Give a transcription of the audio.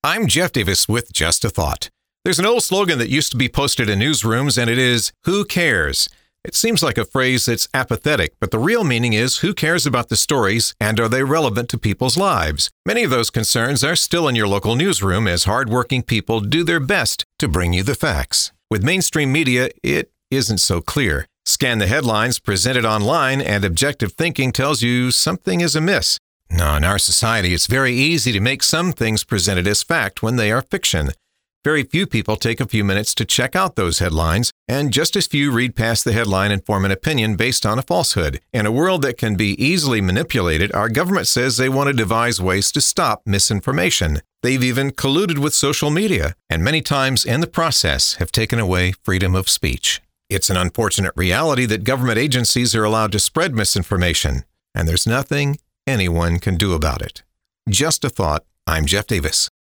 I'm Jeff Davis with Just a Thought. There's an old slogan that used to be posted in newsrooms, and it is, "Who cares?" It seems like a phrase that's apathetic, but the real meaning is, who cares about the stories, and are they relevant to people's lives? Many of those concerns are still in your local newsroom as hardworking people do their best to bring you the facts. With mainstream media, it isn't so clear. Scan the headlines presented online, and objective thinking tells you something is amiss. Now, in our society, it's very easy to make some things presented as fact when they are fiction. Very few people take a few minutes to check out those headlines, and just as few read past the headline and form an opinion based on a falsehood. In a world that can be easily manipulated, our government says they want to devise ways to stop misinformation. They've even colluded with social media, and many times in the process have taken away freedom of speech. It's an unfortunate reality that government agencies are allowed to spread misinformation, and there's nothing anyone can do about it. Just a thought. I'm Jeff Davis.